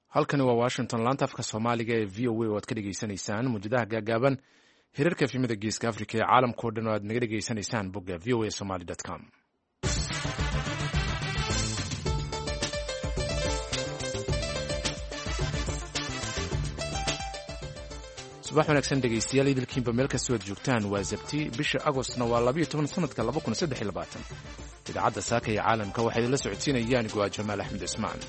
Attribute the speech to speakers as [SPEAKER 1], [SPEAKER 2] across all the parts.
[SPEAKER 1] halkani waa washington laanta afka soomaaliga ee v o a oo aad ka dhegaysanaysaan muujadaha gaagaaban hirarka efimada geeska africa ee caalamkao dhan oo aad naga dhegaysanaysaan bogga v o a somaly com. subax wanaagsan dhegaystayaal idilkiinba meel kastoo aad joogtaan waa sabti bisha agostna waa 12 sanadka 2023. idaacadda saaka ee caalamka waxaa idinla socodsiinayaan go'a jamaal axmed cismaan.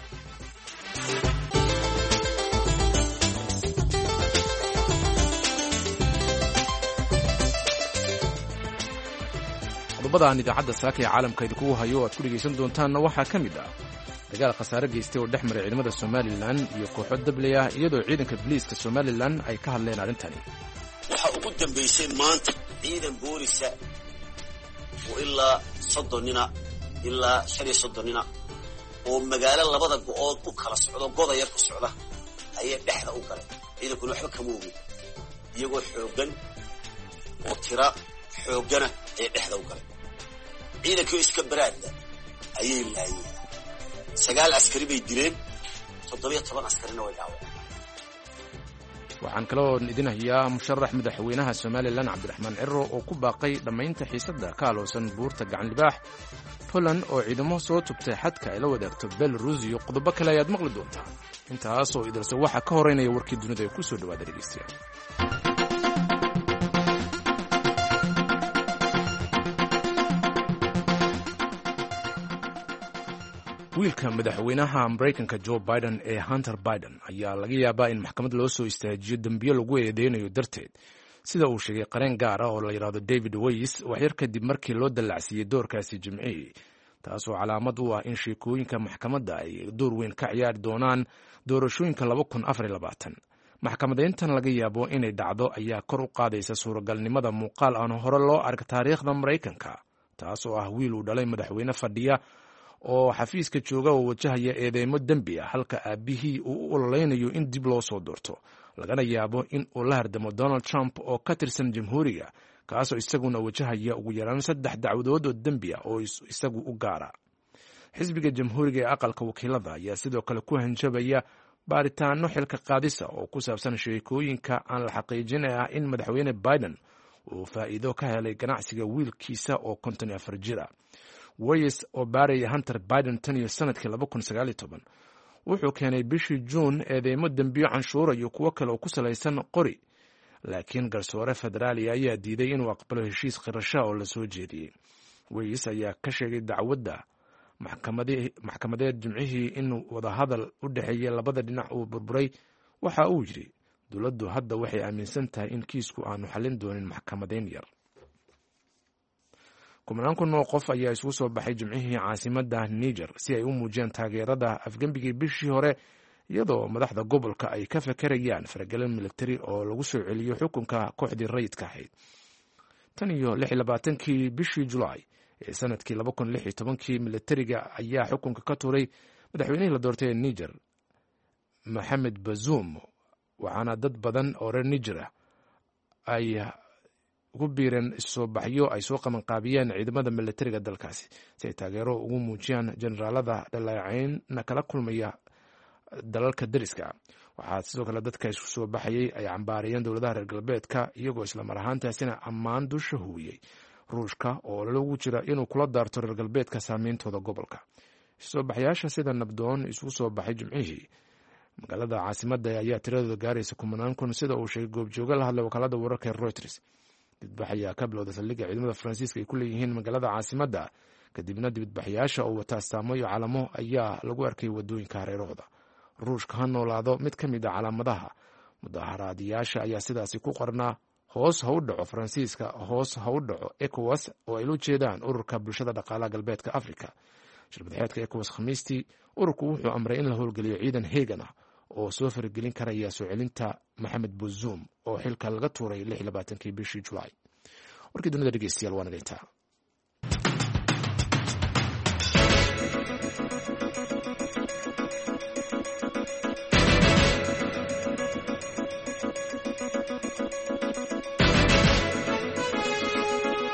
[SPEAKER 1] qodobada aan idaacadda saaka ee caalamka idinkugu hayo oo aad ku dhegaysan doontaanna waxaa ka mid ah dagaal khasaare geystay oo dhex maray ciidamada somalilan iyo kooxo dabley ah iyadoo ciidanka boliiska somalilan ay ka hadleen arrintani.
[SPEAKER 2] waxaa ugu dambaysay maanta ciidan boolisa oo ilaa 30 nina ilaa 35 nina oo magaalo labada go'ood u kala socdo godaya ku socda ayay dhexda u galeen. ciidankuna waxba kama oogin iyagoo xooggan oo tira xooggana ayay dhexda u galeen. ciidankii iska baraadda ayay laayeen. 9 askari bay dileen, 17 askarina way dhaawaceen.
[SPEAKER 1] waxaan kaloo idin hayaa musharax madaxweynaha somalilan cabdiraxmaan ciro oo ku baaqay dhammaynta xiisadda ka aloosan buurta gacan libaax. poland oo ciidamo soo tubtay xadka ay la wadaagto belarus iyo qodobo kale ayaad maqli doontaa. intaasoo idilse waxaa ka horeynaya warkii dunida ee ku soo dhawaada dhegeystayaal. wiilka madaxweynaha maraykanka joe biden ee hunter biden ayaa laga yaabaa in maxkamad loo soo istaajiyo dembiyo lagu eedeynayo darteed, sida uu sheegay qareen gaar ah oo la yidhaahdo david ways waxyar kadib markii loo dallacsiiyey doorkaasi jimcihii, taasoo calaamad u ah in sheekooyinka maxkamadda ay door weyn ka ciyaari doonaan doorashooyinka 2024. maxkamadayntan laga yaabo inay dhacdo ayaa kor u qaadaysa suuragalnimada muuqaal aan hore loo arag taariikhda maraykanka, taasoo ah wiil uu dhalay madaxweyne fadhiya oo xafiiska jooga oo wajahaya eedeymo dembi ah, halka aabbihii uu u ololeynayo in dib loo soo doorto, lagana yaabo in uu la hardamo donald trump oo ka tirsan jamhuuriga, kaasoo isaguna wajahaya ugu yaraan 3 dacwadood oo dembi ah oo isagu u gaara. xisbiga jamhuuriga ee aqalka wakiilada ayaa sidoo kale ku hanjabaya baaritaano xilka qaadisa oo ku saabsan sheekooyinka aan la xaqiijin ah in madaxweyne biden uu faa'iido ka helay ganacsiga wiilkiisa oo 54 jira. wayes oo baaraya hunter biden tan iyo sanadkii 2019 wuxuu keenay bishii juun eedeymo dembiyo canshuura iyo kuwo kale oo ku salaysan qori, laakiin garsoore federaali ayaa diiday inuu aqbalo heshiis qirasho oo la soo jeediyey. wayes ayaa ka sheegay dacwadda maxkamadeed jimcihii in wadahadal u dhexeeya labada dhinac uu burburay. waxa uu yidhi dowladdu hadda waxay aaminsan tahay in kiisku aanu xallin doonin maxkamadayn yar. kumanaan kun oo qof ayaa isugu soo baxay jimcihii caasimadda niger si ay u muujiyaan taageerada afgembigii bishii hore, iyadoo madaxda gobolka ay ka fakarayaan faragelin militari oo lagu soo celiyo xukunka kooxdii rayidka ahayd. tan iyo 26 bishii julaay ee sanadkii 2016 militariga ayaa xukunka ka tuuray madaxweynihii la doortay ee niger mohamed bazoum, waxaana dad badan oo reer niger ah ay ugu biireen soo baxyo ay soo qabanqaabiyeen ciidamada militariga dalkaasi si ay taageero ugu muujiyaan generaalada dhaleecaynna kala kulmaya dalalka dariska. waxaa sidoo kale dadka isku soo baxayay ay cambaarayeen dowladaha reer galbeedka, iyagoo islamar ahaantaasina ammaan dusha huwiyey ruushka oo loogu jira inuu kula daarto reer galbeedka saameyntooda gobolka. soo baxyaasha sida nabdoon isugu soo baxay jimcihii magaalada caasimadda ayaa tiradooda gaaraysa 10 kun, sida uu sheegay goobjooga la hadlay wakaalada wararka ee reuters. dibadbax ayaa ka bilowda saldhigga ciidamada faransiiska ay ku leeyihiin magaalada caasimadda, kadibna dibadbaxyaasha oo wata astaamo iyo calamo ayaa lagu arkay wadooyinka hareerahooda. ruushka ha noolaado mid ka mid a calaamadaha mudaharaadayaasha ayaa sidaasi ku qornaa hoos ha u dhaco faransiiska, hoos ha u dhaco ecowas oo ay la jeedaan ururka bulshada dhaqaalaha galbeedka africa. shirbadeedka ecowas khamiistii ururku wuxuu amray in la howlgeliyo ciidan heegan ah oo soo faragelin karaya soo celinta mohamed bazoum oo xilka laga tuuray 26 bishii julaay. warkii dunida dhegeystayaal waa naga intaa.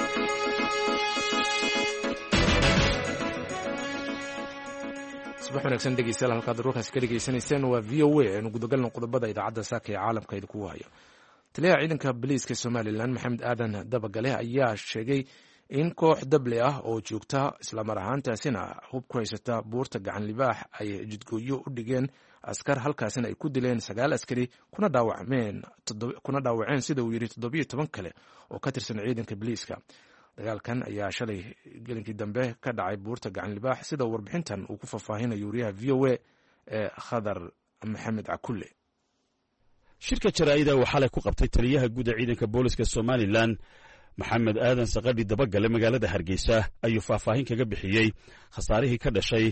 [SPEAKER 1] subax wanaagsan dhegeystayaal halkaad warkaasi ka dhegeysanayseen waa v o a aynu gudagalno qodobada idaacadda saaka ee caalamka idinku hayo. taliyaha ciidanka booliiska somalilan maxamed aadan dabagale ayaa sheegay in koox dable ah oo joogta islamar ahaantaasina hub ku haysata buurta gacan libaax ay jidgooyo u dhigeen askar, halkaasina ay ku dileen 9 askari kuna dhaawaceen sida uu yidhi 17 kale oo ka tirsan ciidanka booliiska. dagaalkan ayaa shalay gelinkii dambe ka dhacay buurta gacan libaax sida warbixintan uu ku faahfaahinayo wariyaha v o a ee khadar maxamed cakulle.
[SPEAKER 3] shirka jaraa'ida uu xalay ku qabtay taliyaha guud ee ciidanka booliska somalilan maxamed aadan saqadhi dabagale magaalada hargeysa ayuu faahfaahin kaga bixiyey khasaarihii ka dhashay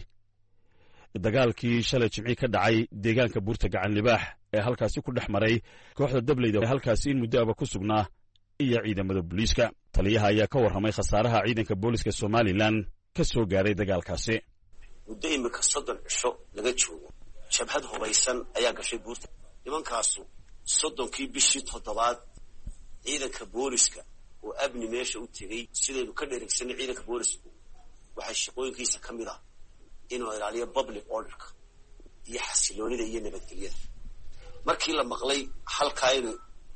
[SPEAKER 3] dagaalkii shalay jimci ka dhacay deegaanka buurta gacan libaax ee halkaasi ku dhex maray kooxda dableyda halkaasi in muddo aba ku sugnaa iyo ciidamada booliiska. taliyaha ayaa ka warramay khasaaraha ciidanka booliska somalilan ka soo gaaray dagaalkaasi.
[SPEAKER 2] muddo imika 30 cisho laga joogo jabhad hubaysan ayaa gashay buurta. nimankaasu 30kii bishii 7aad ciidanka booliska oo abni meesha u tegey sidaynu ka dheregsanay ciidanka boolisku waxay shaqooyinkiisa ka mid ah inuu ilaaliyo public orderka iyo xasiloonida iyo nabadgelyada. markii la maqlay halkaa inay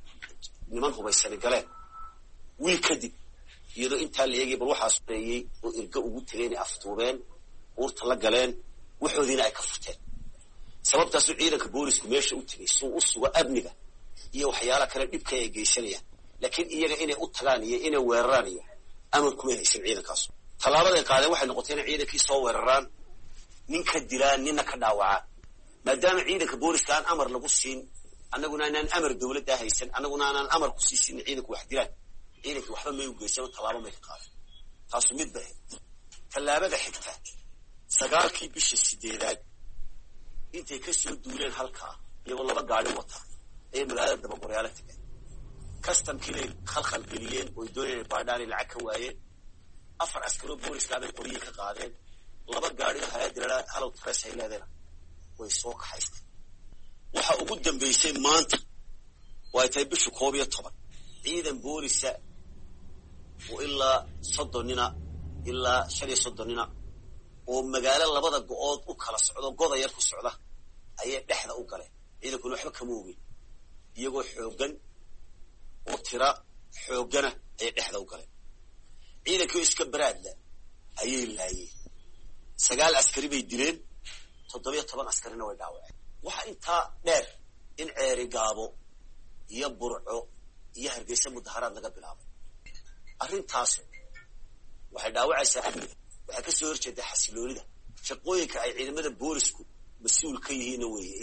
[SPEAKER 2] niman hubaysani galeen wiil kadib iyadoo intaa la eegay bal waxaa sureeyey oo irga ugu tegay inay aftuubeen buurta la galeen waxoodiina ay ka furteen. sababtaasuu ciidanka boolisku meesha u tegey suu u sugo amniga iyo waxyaala kale dhibka ay geysanayaan, laakiin iyaga inay u tagaan iyo inay weeraraan iyo amar kuma haysan ciidankaasu. tallaabaday qaadeen waxay noqotay inay ciidankii soo weeraraan, nin ka dilaan, ninna ka dhaawacaan. maadaama ciidanka booliska aan amar lagu siin, annaguna aanaan amar dowladda haysan, annaguna aanaan amar ku siisin ciidanku wax dilaan, ciidankii waxba may u geysan, tallaabo may ka qaadeen. taasu mid bay ahayd. tallaabada xigta 9kii bisha 8aad intay ka soo duuleen halkaa iyagoo 2 gaari wata ayay magaalada dabagorayaala tageen. kastamkiinay khalkhal geliyeen oo doonayeen baadhaanay lacag ka waayeen. 4 askaroo booliska bay qoryihi ka qaadeen. 2 gaari hay'adda halow tarees ay leedeen way soo kaxaysteen. waxa ugu dambeysay maanta waa tay bisha 11 ciidan boolisa oo ilaa 30 nina ilaa 35 nina oo magaalo 2 go'ood u kala socdo goda yar ku socda ayay dhexda u galeen. ciidanku waxba kama oogin, iyagoo xoogan oo tira xoogana ayay dhexda u galeen. ciidankii iska baraadla ayay laayeen. 9 askari bay dileen, 17 askarina way dhaawaceen. waxa intaa dheer in ceeri gaabo iyo burco iyo hargeysa mudaharaad laga bilaabay. arrintaas waxay dhaawacaysaa amniga, waxay ka soo horjeedaa xasiloonida. shaqooyinka ay ciidamada boolisku mas-uul ka yihiin weeye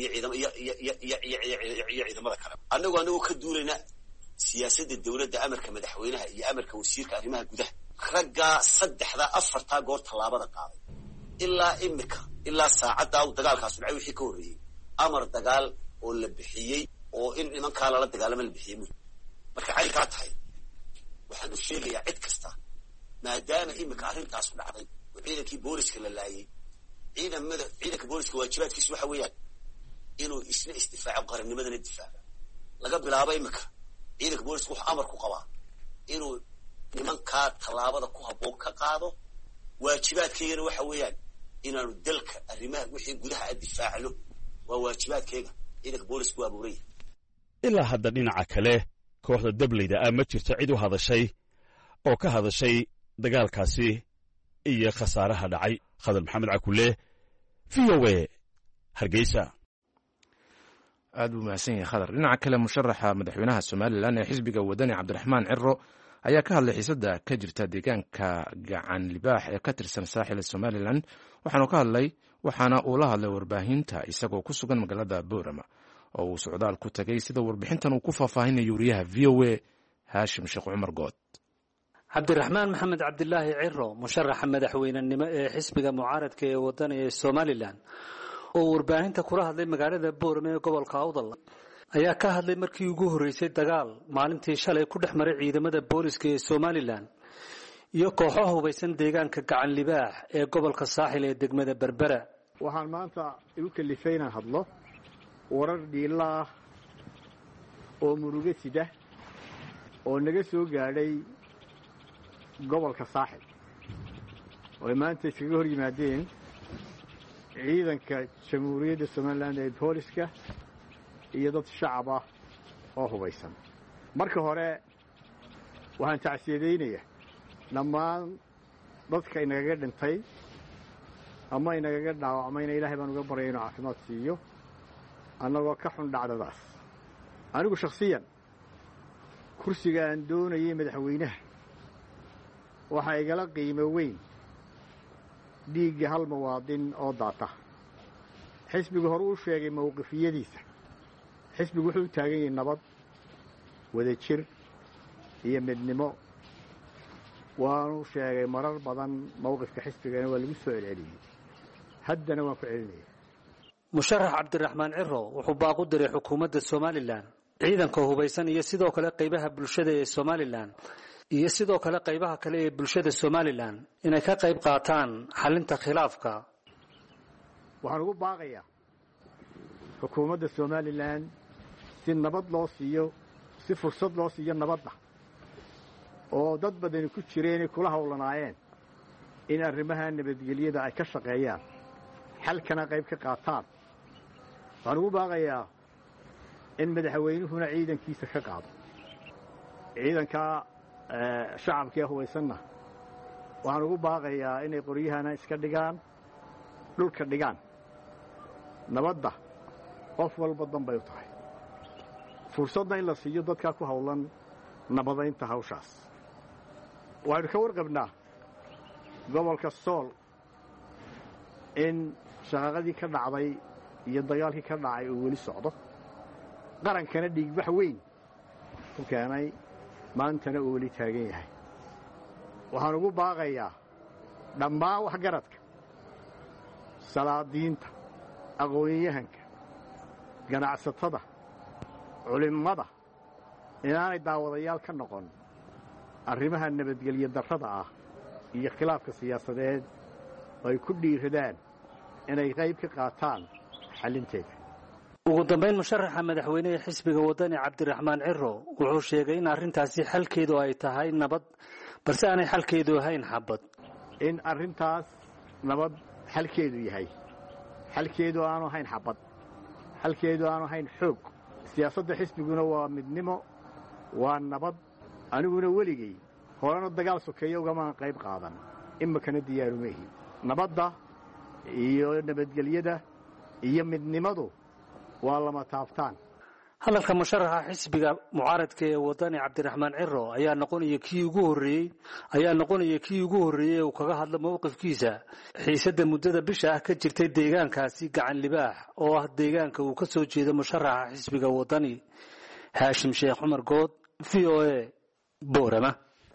[SPEAKER 2] iyo ciidamada kale. annagu ka duulayna siyaasadda dowladda, amarka madaxweynaha iyo amarka wasiirka arrimaha gudaha. raggaa 3-4 goor tallaabada qaaday ilaa imika ilaa saacaddaa uu dagaalkaasu dhacay wixii ka horreeyey amar dagaal oo la bixiyey oo in nimankaa lala dagaalama la bixiyey. marka cali kaa tahay waxaan u sheegayaa cid kasta, maadaama imika arrintaasu dhacday oo ciidankii booliska la laayay, ciidanka booliska waajibaadkiisu waxa weeyaan inuu isna isdifaaco, qarannimadana difaaco. laga bilaabo imika ciidanka booliska wuxuu amar ku qabaa inuu nimankaa tallaabada ku habboon ka qaado. waajibaadkeygana waxa weeyaan inaanu dalka arrimaha wixii gudaha a difaacno. waa waajibaadkeyga ciidanka boolisku waa abuuray.
[SPEAKER 3] ilaa hadda dhinaca kale kooxda dableyda ah ma jirto cid u hadashay oo ka hadashay dagaalkaasi iyo khasaaraha dhacay. khadar maxamed cakulle, v o a hargeysa.
[SPEAKER 1] aad buu mahadsan yahay khadar. dhinaca kale musharaxa madaxweynaha somalilan ee xisbiga wadani cabdiraxmaan ciro ayaa ka hadlay xiisada ka jirta deegaanka gacan libaax ee ka tirsan saaxil somalilan, waxaana uu la hadlay warbaahinta isagoo ku sugan magaalada boorama oo uu socdaal ku tagay, sida warbixintan uu ku faahfaahinayo wariyaha v o a haashim sheekh cumar good.
[SPEAKER 4] cabdiraxmaan maxamed cabdilaahi ciro, musharaxa madaxweynenimo ee xisbiga mucaaradka ee wadani ee somalilan oo warbaahinta kula hadlay magaalada boorama ee gobolka awdal, ayaa ka hadlay markii ugu horreysay dagaal maalintii shalay ku dhex maray ciidamada booliska ee somalilan iyo kooxo hubaysan deegaanka gacan libaax ee gobolka saaxil ee degmada berbera.
[SPEAKER 5] waxaan maanta igu kalifay inaan hadlo warar dhiila ah oo murugo sida oo naga soo gaadhay gobolka saaxil oo maanta iskaga hor yimaadeen ciidanka jamhuuriyadda somalilan ee booliska iyo dad shacab ah oo hubaysan. marka hore waxaan tacsiyadaynayaa dhammaan dadka inagaga dhintay ama inagaga dhaawacmayna ilaahay baan uga baryay inuu caafimaad siiyo annagoo ka xun dhacdadaas. anigu shakhsiyan kursiga aan doonayay madaxweynaha waxaa igala qiimo weyn dhiigga hal muwaadin oo daata. xisbigu hore u sheegay mowqifiyadiisa. xisbigu wuxuu u taagan yahay nabad, wadajir iyo midnimo. waanu sheegay marar badan mowqifka xisbigana waa lagu soo celceliyey, haddana waan ku celinaya.
[SPEAKER 4] musharax cabdiraxmaan ciro wuxuu baaqu diray xukuumadda somalilan, ciidanka hubaysan iyo sidoo kale qaybaha bulshada ee somalilan iyo sidoo kale qaybaha kale ee bulshada somalilan inay ka qayb qaataan xalinta khilaafka.
[SPEAKER 5] waxaan ugu baaqayaa xukuumadda somalilan si nabad loo siiyo, si fursad loo siiyo nabadda oo dad badani ku jireenay kula hawlanaayeen in arrimaha nabadgelyada ay ka shaqeeyaan, xalkana qayb ka qaataan. waxaan ugu baaqayaa in madaxweynuhuna ciidankiisa ka qaado. ciidanka shacabkee hubaysanna waxaan ugu baaqayaa inay qoryahana iska dhigaan, dhulka dhigaan. nabadda qof walba danbay u tahay. fursadna in la siiyo dadkaa ku hawlan nabadaynta hawshaas. waxaynu ka warqabnaa gobolka sool in shaqaqadii ka dhacday iyo dagaalkii ka dhacay uu weli socdo, qarankana dhiigbax weyn ku keenay, maantana uu weli taagan yahay. waxaan ugu baaqayaa dhammaan waxgaradka, salaadiinta, aqoon-yahanka, ganacsatada, culimmada inaanay daawadayaal ka noqon arrimaha nabadgelyo darrada ah iyo khilaafka siyaasadeed oo ay ku dhiiradaan inay qayb ka qaataan xalinteeda.
[SPEAKER 4] ugu dambayn musharaxa madaxweyne ee xisbiga waddani cabdiraxmaan ciro wuxuu sheegay in arrintaasi xalkeedu ay tahay nabad, balse aanay xalkeedu ahayn xabad.
[SPEAKER 5] in arrintaas nabad xalkeedu yahay, xalkeedu aanu ahayn xabad, xalkeedu aanu ahayn xoog. siyaasadda xisbiguna waa midnimo, waa nabad. aniguna weligay horena dagaal sokeeya ugamaan qayb qaadan, imakana diyaarumehi. nabadda iyo nabadgelyada iyo midnimadu waa lama taabtaan.
[SPEAKER 4] hadalka musharaxa xisbiga mucaaradka ee waddani cabdiraxmaan ciro ayaa noqonaya kii ugu horreeyey uu kaga hadlo mowqifkiisa xiisadda muddada bisha ah ka jirtay deegaankaasi gacan libaax oo ah deegaanka uu ka soo jeedo musharaxa xisbiga waddani. haashim sheekh cumar good, v o a, boorama.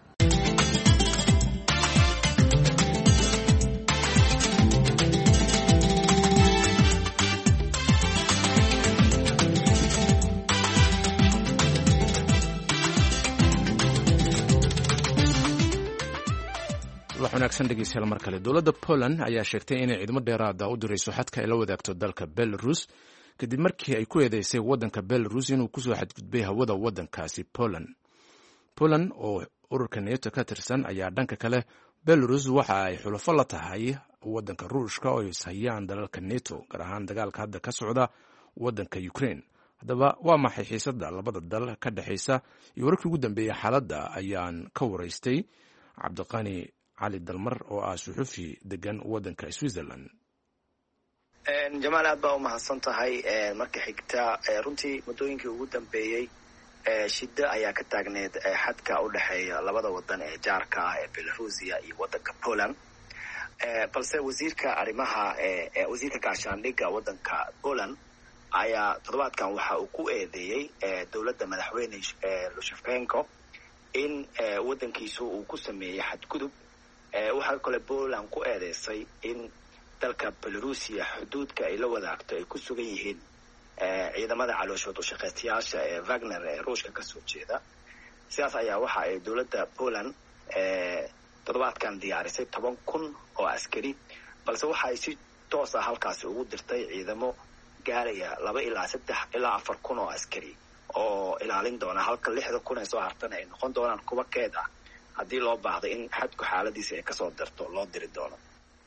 [SPEAKER 1] wanaagsan dhegeystayaal mar kale. dowladda Poland ayaa sheegtay inay ciidamo dheeraada u dirayso xadka ay la wadaagto dalka Belarus kadib markii ay ku eedeysay waddanka Belarus inuu kusoo xadgudbay hawada waddankaasi Poland oo ururka NATO ka tirsan ayaa dhanka kale Belarus waxa ay xulafo la tahay waddanka Ruushka oo ishayaan dalalka NATO, gaar ahaan dagaalka hadda ka socda waddanka Ukraine. haddaba waa maxay xiisadda labada dal ka dhexaysa iyo wararkii ugu dambeeyey xaaladda ayaan ka waraystay cabdiqani cali dalmar oo ah suxufi degan waddanka Switzerland.
[SPEAKER 6] jamaal aad baa u mahadsan tahay. marka xigta runtii muddooyinkii ugu dambeeyey shida ayaa ka taagneed xadka u dhexeeya labada wadan ee jaarka ah ee Belarusia iyo waddanka Poland. balse wasiirka gaashaandhigga waddanka Poland ayaa toddobaadkan waxa uu ku eedeeyey dowladda madaxweyne Lushenko in waddankiisu uu ku sameeyey xadgudub. waxaa kale Poland ku eedeysay in dalka Belarusia xuduudka ay la wadaagto ay ku sugan yihiin ciidamada calooshood u shaqeystayaasha ee Wagner ee Ruushka ka soo jeeda. sidaas ayaa waxa ay dowladda Poland toddobaadkan diyaarisay 10,000 oo askari, balse waxa ay si toos ah halkaasi ugu dirtay ciidamo gaaraya 2 ilaa 3 ilaa 4,000 oo askari oo ilaalin doona, halka 6,000 ee soo hartana ay noqon doonaan kuwa keed ah haddii loo baahdo in xadku xaaladiisa ay kasoo darto loo diri doono.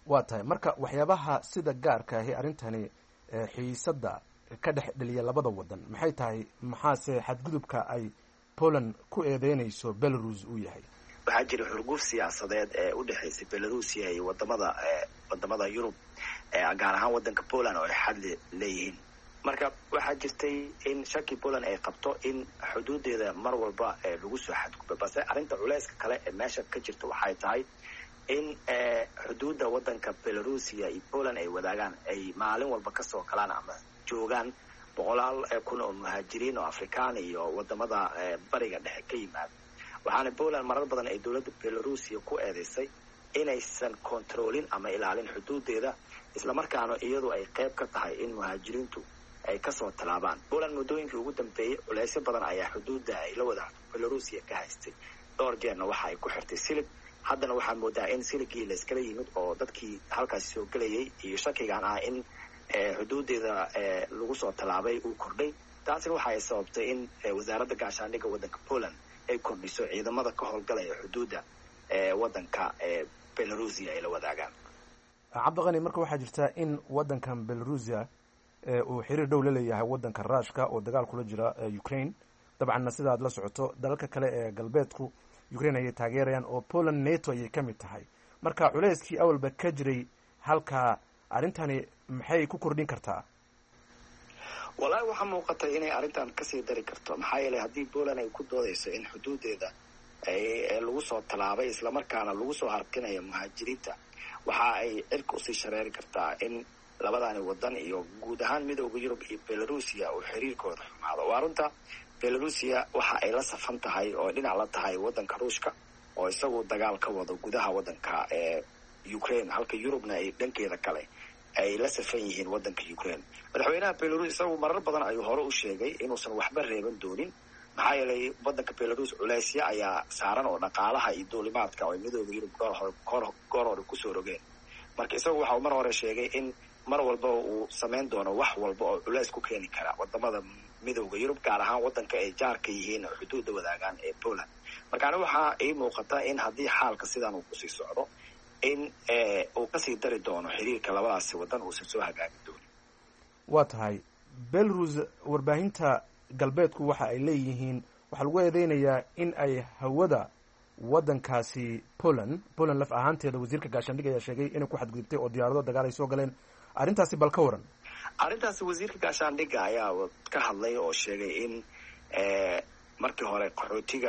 [SPEAKER 1] waa tahay marka waxyaabaha sida gaarka ahi arrintani xiisada ka dhex dheliya labada wadan maxay tahay, maxaase xadgudubka ay Poland ku eedeynayso Belarus uu yahay?
[SPEAKER 6] waxaa jira xurguf siyaasadeed ee u dhexaysay Belarusia iyo wadamada Yurub gaar ahaan wadanka Poland oo ay xad leeyihiin. marka waxaa jirtay in shaki Poland ay qabto in xuduudeeda mar walba lagu soo xadgudbo, balse arrinta culayska kale ee meesha ka jirta waxay tahay in xuduudda wadanka Belarusia iyo Poland ay wadaagaan ay maalin walba kasoo galaan ama joogaan 100,000 kun oo muhaajiriin oo Afrikaan iyo wadamada bariga dhexe ka yimaada. waxaana Poland marar badan ay dowladda Belarusia ku eedeysay inaysan kontroolin ama ilaalin xuduudeeda, isla markaana iyadu ay qayb ka tahay in muhaajiriintu ay kasoo talaabaan. Poland muddooyinkii ugu dambeeyay culeysyo badan ayaa xuduudda ay la wadaagto Belarusia ka haystay. dhowr jeerna waxa ay ku xirtay silig. haddana waxaa moodaa in siligii la iskala yimid oo dadkii halkaasi soo gelayay iyo shakigan ah in xuduudeeda lagu soo talaabay uu kordhay. taasina waxa ay sababtay in wasaaradda gaashaandhigga wadanka Poland ay kordhiso ciidamada ka howlgalaya xuduudda wadanka Belarusia ay la wadaagaan.
[SPEAKER 1] cabdiqani, marka waxaa jirta in wadankan Belarusia uu xiriir dhow la leeyahay wadanka Ruushka oo dagaal kula jira Ukraine. dabcanna sida aad la socoto dalalka kale ee galbeedku Ukraine ayay taageerayaan oo Poland NATO ayay ka mid tahay. marka culayskii awalba ka jiray halka arrintani maxay ku kordhin kartaa?
[SPEAKER 6] walahi waxaa muuqata inay arrintan kasii dari karto, maxaa yeelay haddii Poland ay ku doodayso in xuduudeeda lagu soo talaabay islamarkaana lagu soo harkinayo muhaajiriinta, waxa ay cirka usii shareeri kartaa in labadaani wadan iyo guud ahaan midowda Yurub iyo Belarusia uu xiriirkooda xumaado. waa runta Belarusia waxa ay la safan tahay oo dhinac la tahay wadanka Ruushka oo isagu dagaal ka wado gudaha wadanka Ukraine, halka Yurubna ay dhankeeda kale ay la safan yihiin wadanka Ukraine. madaxweynaha Belarus isagu marar badan ayuu hore u sheegay inuusan waxba reeban doonin, maxaa yeelay wadanka Belarus culeysya ayaa saaran oo dhaqaalaha iyo duulimaadka oo midowda Yurub goor hore kusoo rogeen. marka isagu waxa uu mar hore sheegay in mar walba uu samayn doono wax walba oo culeys ku keeni kara wadamada midowda Yurub, gaar ahaan wadanka ay jaarka yihiin oo xuduudda wadaagaan ee Poland. markaana waxaa ay muuqata in haddii xaalka sidan uu kusii socdo in uu kasii dari doono xiriirka labadaasi wadan uusan soo hagaagi doonin.
[SPEAKER 1] waa tahay Belarus warbaahinta galbeedku waxa ay leeyihiin waxaa lagu eedeynayaa in ay hawada wadankaasi Poland laf ahaanteeda wasiirka gaashaandhigga ayaa sheegay inay ku xadgudubtay oo diyaarado dagaal ay soo galeen. arrintaasi bal ka waran?
[SPEAKER 6] arrintaasi wasiirka gaashaandhigga ayaa ka hadlay oo sheegay in markii hore qaxootiga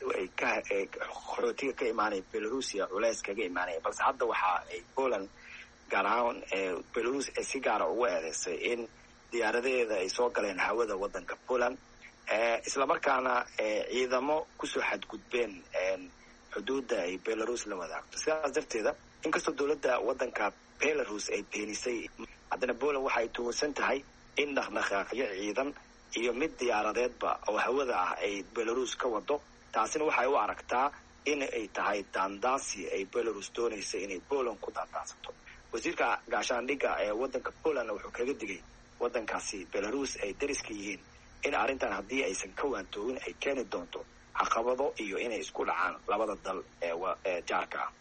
[SPEAKER 6] ka imaanaya Belarusia culeys kaga imaanaya, balse hadda waxa ay Poland gaar ahaan Belarus si gaara ugu eedeysay in diyaaradeeda ay soo galeen hawada wadanka Poland, islamarkaana ciidamo kusoo xadgudbeen xuduudda ay Belarus la wadaagto. sidaas darteeda inkastoo dowladda wadanka Belarus ay beenisay, haddana Poland waxa ay tuunsan tahay in dhaqdhaqaaqyo ciidan iyo mid diyaaradeedba oo hawada ah ay Belarus ka wado. taasina waxay u aragtaa in ay tahay daandaasi ay Belarus doonaysa inay Poland ku daandaansato. wasiirka gaashaandhigga ee wadanka Poland wuxuu kaga digay wadankaasi Belarus ay dariska yihiin in arrintan haddii aysan ka waantoogin ay keeni doonto caqabado iyo inay isku dhacaan labada dal ee jaarka ah.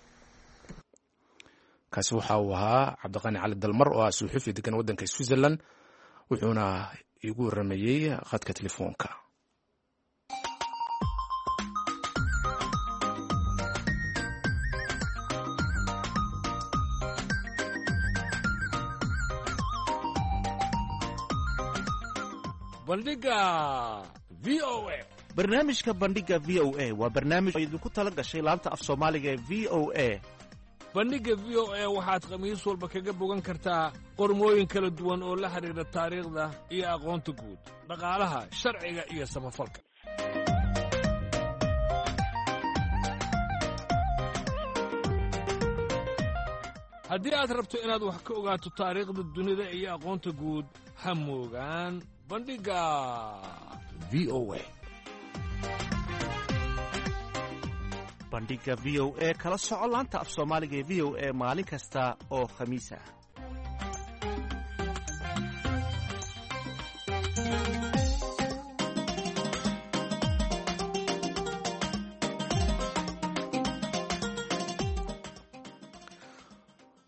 [SPEAKER 1] kaasi waxa uu ahaa cabdiqani cali dalmar oo ah suxufi degan wadanka Switzerland, wuxuuna igu waramayey khadka telefoonka.
[SPEAKER 7] barnaamijka bandhiga v o a waa barnaamij oo idinku tala gashay laanta af soomaaliga ee v o a.
[SPEAKER 8] bandhigga v o a waxaad khamiis walba kaga bogan kartaa qormooyin kala duwan oo la xidhiidha taariikhda iyo aqoonta guud, dhaqaalaha, sharciga iyo samafalka. haddii aad rabto inaad wax ka ogaato taariikhda dunida iyo aqoonta guud, ha moogaan bandhigga v o a.
[SPEAKER 7] bandhiga v o a kala soco laanta af soomaaliga ee v o a maalin kasta oo khamiis ah.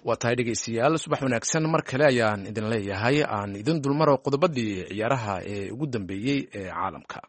[SPEAKER 1] waa tahay dhegeystayaal subax wanaagsan mar kale ayaan idin leeyahay aan idin dulmaro qodobadii ciyaaraha ee ugu dambeeyey ee caalamka.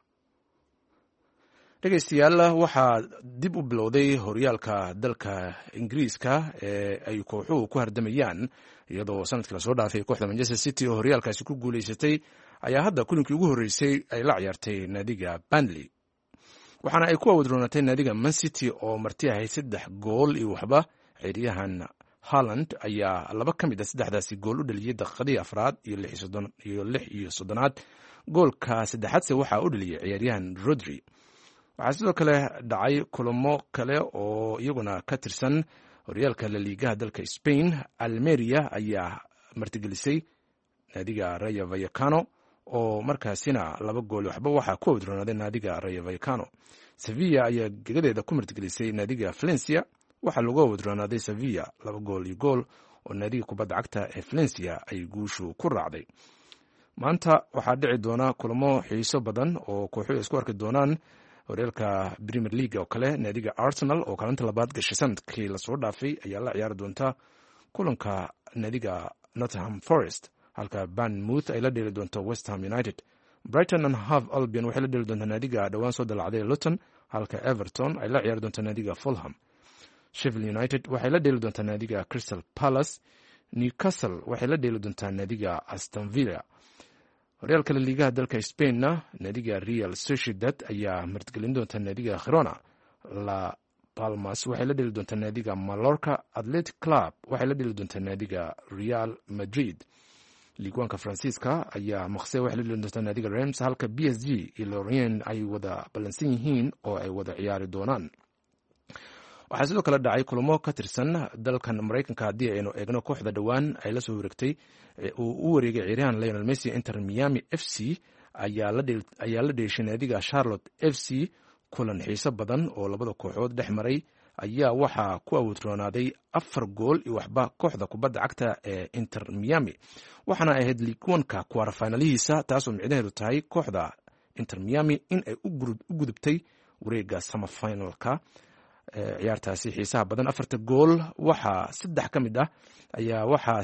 [SPEAKER 1] dhegeystayaal waxaa dib u bilowday horyaalka dalka ingiriiska ee ay kooxuhu ku hardamayaan iyadoo sanadkii lasoo dhaafay kooxda Manchester City oo horyaalkaasi ku guuleysatay ayaa hadda kulinkii ugu horreysay ay la ciyaartay naadiga Burnley, waxaana ay ku awadroonatay naadiga Man City oo marti ahayd 3 gool iyo waxba. ciyaaryahan Haaland ayaa 2 ka mid ah 3daasi gool u dhaliyay daqiiqadii 4 iyo 36. goolka saddexaadse waxaa u dhaliyay ciyaaryahan Rodri. waxaa sidoo kale dhacay kulamo kale oo iyaguna ka tirsan horyaalka La Ligaha dalka Spain. Almeria ayaa martigelisay naadiga Rayo Vallecano oo markaasina 2 gool waxba waxaa ku awadroonaaday naadiga Rayo Vallecano. Sevilla ayaa gegadeeda ku martigelisay naadiga Valencia, waxaa lagu awadroonaaday Sevilla 2 gool iyo gool oo naadiga kubadda cagta ee Valencia ay guushu ku raacday. maanta waxaa dhici doona kulamo xiiso badan oo kooxuhu isku arki doonaan horyaalka Premier League oo kale. naadiga Arsenal oo kaalinta labaad gashay sanadkii lasoo dhaafay ayaa la ciyaari doonta kulanka naadiga Nottingham Forest, halka Bournemouth ay la dheeli doonto West Ham United. Brighton and Hove Albion waxay la dheeli doontaa naadiga dhowaan soo dalacday Luton, halka Everton ay la ciyaari doonto naadiga Fulham. Sheffield United waxay la dheeli doontaa naadiga Crystal Palace. Newcastle waxay la dheeli doontaa naadiga Aston Villa. horyaalka La Ligaha dalka Spainna naadiga Real Sociedad ayaa martigelin doonta naadiga Girona. La Palmas waxay la dheeli doontaa naadiga Mallorca. Athletic Club waxay la dheeli doontaa naadiga Real Madrid. Ligue 1 Faransiiska ayaa Marseille waxay la dheeli doontaa naadiga Reims, halka PSG iyo Lorient ay wada ballansan yihiin oo ay wada ciyaari doonaan. waxaa sidoo kale dhacay kulamo ka tirsan dalkan Mareykanka. haddii aynu eegno kooxda dhowaan ay la soo wareegtay uu u wareegay ciyaaryahan Lionel Messi, Inter Miami FC ayaa la dheeshay naadiga Charlotte FC. kulan xiiso badan oo labada kooxood dhex maray ayaa waxaa ku awadroonaaday 4 gool iyo waxba kooxda kubadda cagta ee Inter Miami, waxaana ay ahayd League 1ka kwarafinalihiisa, taasoo micnaheedu tahay kooxda Inter Miami in ay u gudubtay wareega semifinalka. ciyaartaasi xiisaha badan 4 gool waxaa 3 ka mid ah ayaa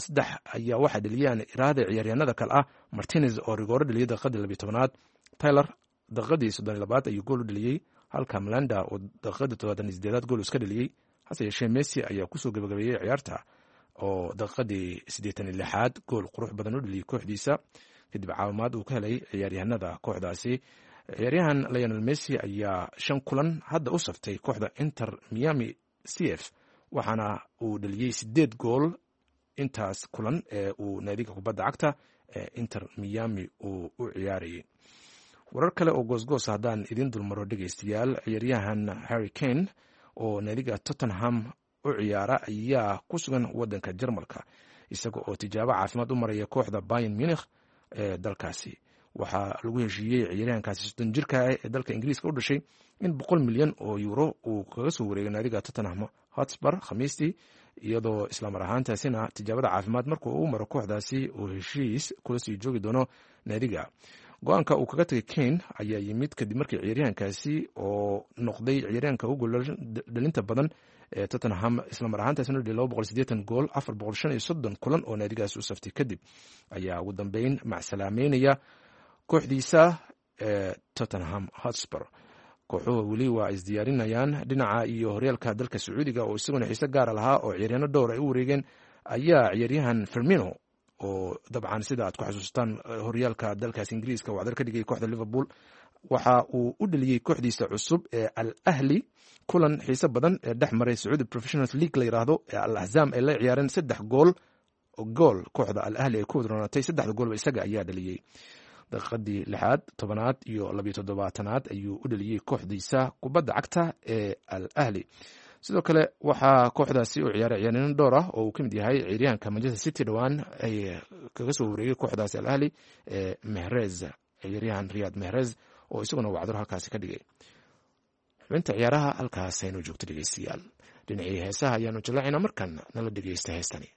[SPEAKER 1] waxaa dhaliyaan iraada ciyaaryahanada kale ah Martinez oo rigooro dhaliyay daqiiqadii 12aad, Taylor daqiiqadii 32aad ayuu gool u dhaliyay, halka Melanda oo daqiiqadii 78aad gool iska dhaliyay. hase yeeshee Messi ayaa kusoo gabagabeeyay ciyaarta oo daqiiqadii 86aad gool qurux badan u dhaliyay kooxdiisa kadib caawimaad uu ka helay ciyaaryahanada kooxdaasi. ciyaaryahan Lionel Messi ayaa 5 kulan hadda u saftay kooxda Inter Miami CF, waxaana uu dhaliyay 8 gool intaas kulan ee uu naadiga kubadda cagta ee Inter Miami uu u ciyaarayay. warar kale oo goosgoos haddaan idin dulmaro dhegeystayaal, ciyaaryahan Harry Kane oo naadiga Tottenham u ciyaara ayaa ku sugan wadanka Jarmalka isaga oo tijaabo caafimaad u maraya kooxda Bayern Munich ee dalkaasi. waxaa lagu heshiiyey ciyaaryahankaasi 30 jirka ah ee dalka Ingiriiska u dhashay in 100 milyan oo euro uu kaga soo wareegay naadiga Tottenham Hotspur Khamiistii, iyadoo isla mar ahaantaasina tijaabada caafimaad markuu u maro kooxdaasi uu heshiis kula sii joogi doono naadiga. go-aanka uu kaga tagay Kane ayaa yimid kadib markii ciyaaryahankaasi oo noqday ciyaaryahanka ugu dhalinta badan ee Tottenham isla mar ahaantaasina 280 gool 435 kulan oo naadigaas u saftay kadib ayaa ugu dambeyn macsalaameynaya kooxdiisa Tottenham Hotspur. kooxuhu weli waa isdiyaarinayaan dhinaca iyo horyaalka dalka Sacuudiga oo isaguna xiise gaar lahaa oo ciyaaryahanno dhowr ay u wareegeen ayaa ciyaaryahan Firmino oo dabcan sida aad ku xasuustaan horyaalka dalkaas Ingiriiska oo cadar ka dhigay kooxda Liverpool, waxa uu u dhaliyay kooxdiisa cusub ee Al Ahli kulan xiiso badan ee dhex maray Saudi Professional League la yiraahdo ee Al Ahzam ay la ciyaareen 3 gool kooxda Al Ahli ay ku wadroonatay 3 gool isaga ayaa dhaliyay. daqiiqadii 6aad 10aad iyo 27aad ayuu u dhaliyay kooxdiisa kubadda cagta ee Al Ahli. sidoo kale waxaa kooxdaasi u ciyaaray ciyaaryahan dhowr ah oo uu ka mid yahay ciyaaryahanka Manchester City dhawaan ay kaga soo wareegay kooxdaasi Al Ahli ee Mahrez, ciyaaryahan Riyad Mahrez oo isaguna wacdaro halkaasi ka dhigay. xubinta ciyaaraha halkaas aynu joogto dhegeystayaal. dhinacii heesaha ayaanu jallaacinaa markan nala dhegeysta heestani.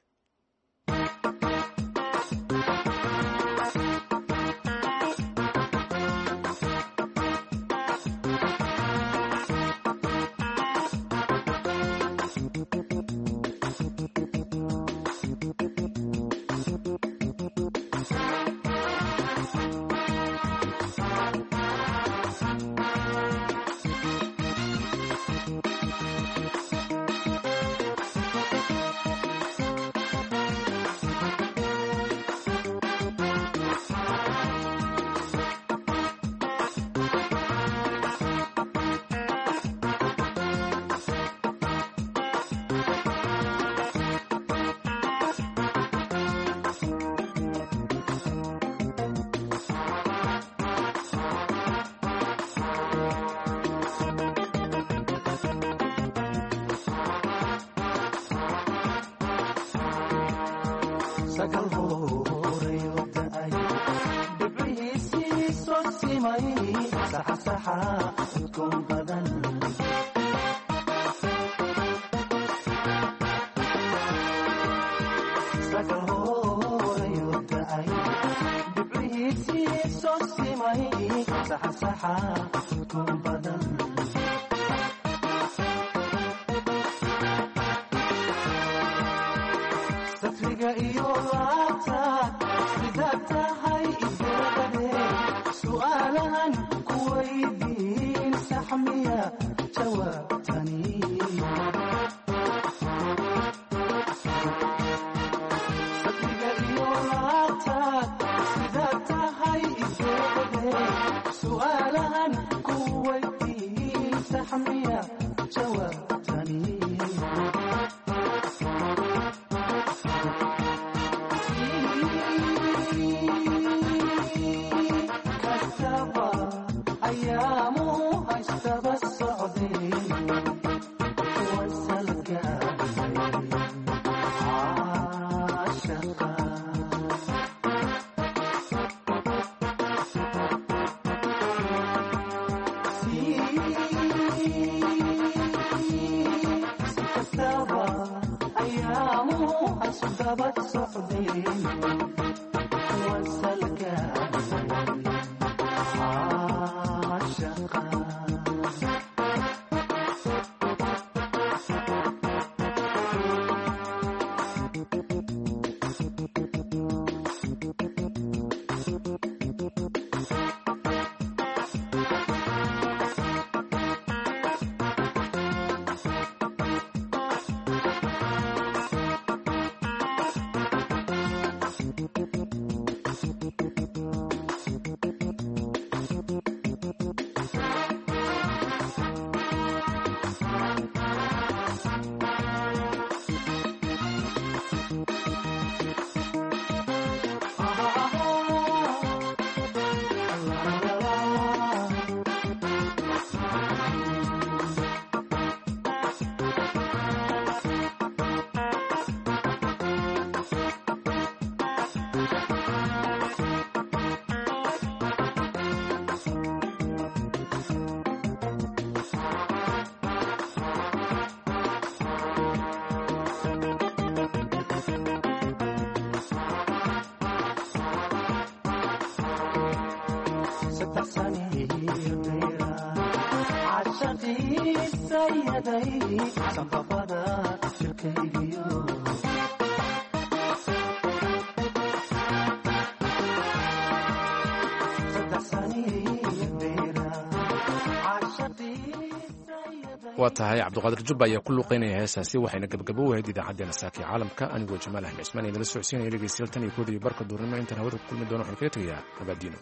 [SPEAKER 1] waa tahay cabdiqaadir jubba ayaa ku luuqeynaya heesaasi waxayna gabagabo u ahayd idaacaddeenna saaka caalamka anigoo jamaal axmed cismaan idinla socodsiinaya dhegeystayaal tan iyo kooda iyo barka duurnimo intaan hawada ku kulmi doono waxaan kaga tegayaa nabaadiino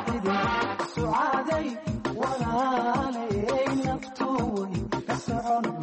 [SPEAKER 9] sucaaday walaalay naftu way ka socon